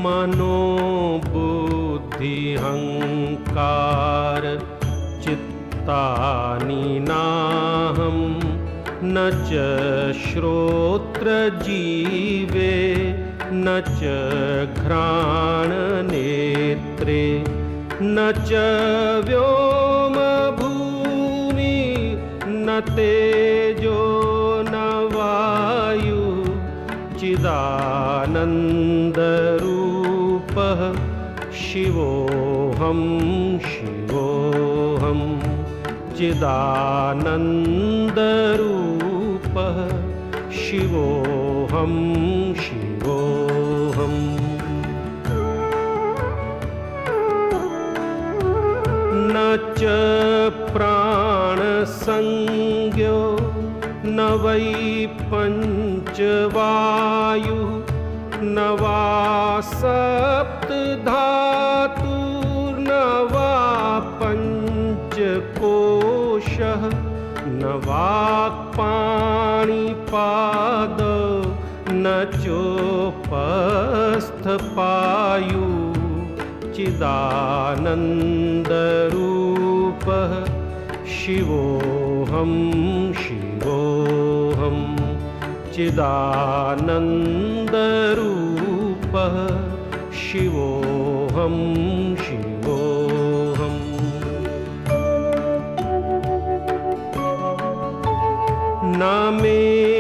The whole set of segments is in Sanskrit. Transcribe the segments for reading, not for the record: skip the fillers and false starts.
मनोबुद्धिहङ्कार चित्तानि नाहं न च श्रोत्रजीवे न च घ्राणनेत्रे न च व्योमभूमि न तेजो न वायु चिदानन्दरूपः शिवोऽहं शिवोऽहं चिदानन्दरूपः शिवोऽहं शिवोऽहम् न च प्राणसंज्ञो न वै पञ्चवायुः न वा सप्तधातुर्न वा पञ्चकोशः न वाक्पाणिपादौ न चोपस्थपायु चिदानन्दरूपः शिवोऽहं शिवोऽहं चिदानन्दरूपः शिवोऽहं शिवोऽहम् न मे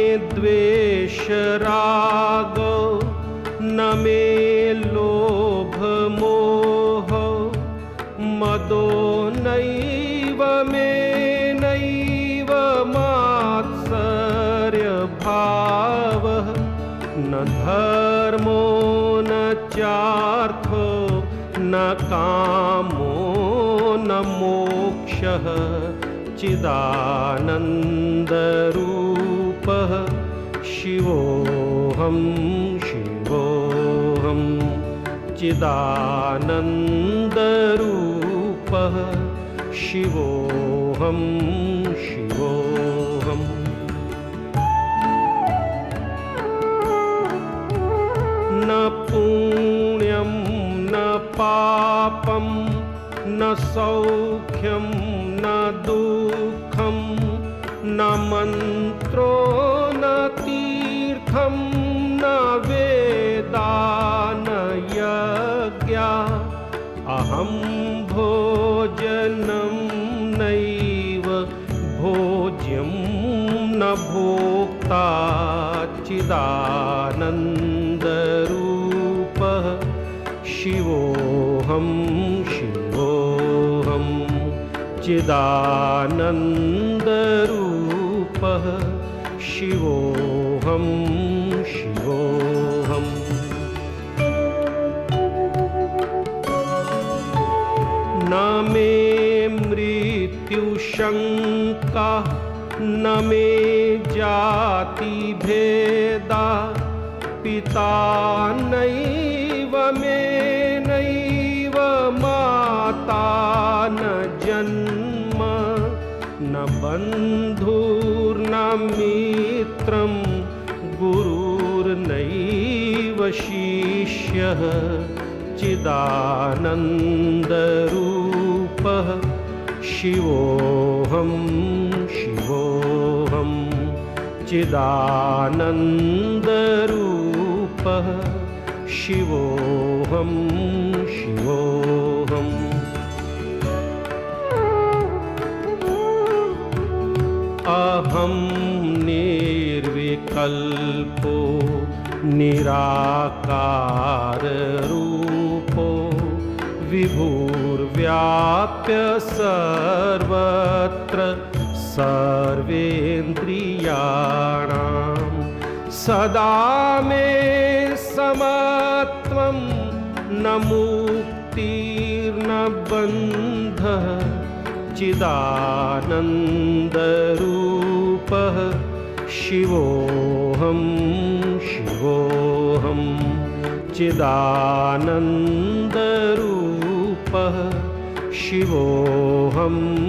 द्वेषरागो न मे लोभमोहो मदो नैव मे नैव मात्सर्यभावः न धर्मो न चार्थो न कामो न मोक्षः चिदानन्दरूपः शिवोऽहं शिवोऽहं चिदानन्दरूपः शिवोऽहं शिवोऽहम् न पुण्यं न पापं न सौख्यं न दुःखं न मन्त्रो न तीर्थं न वेदा न यज्ञा अहं भोजनं नैव भोज्यं न भोक्ता चिदानन्दरूपः शिवोऽहं शिवोऽहं चिदानन्दरूपः शिवोऽहं शिवोऽहम् न मे मृत्युशङ्का न मे जातिभेदा पिता नैव मे नैव माता न जन्म न बन्धुर्न मित्रं गुरुर्नैव शिष्यः चिदानन्दरूपः शिवोऽहं शिवोऽहं चिदानन्दरूपः शिवोऽहं शिवोऽहम् अहं निर्विकल्पो निराकाररूपो विभुर्व्याप्य सर्वत्र सर्वेन्द्रियाणां सदा मे समत्वं न मुक्तिर्न बन्धः चिदानन्दरूपः शिवोऽहं शिवोऽहं चिदानन्दरूपः शिवोऽहं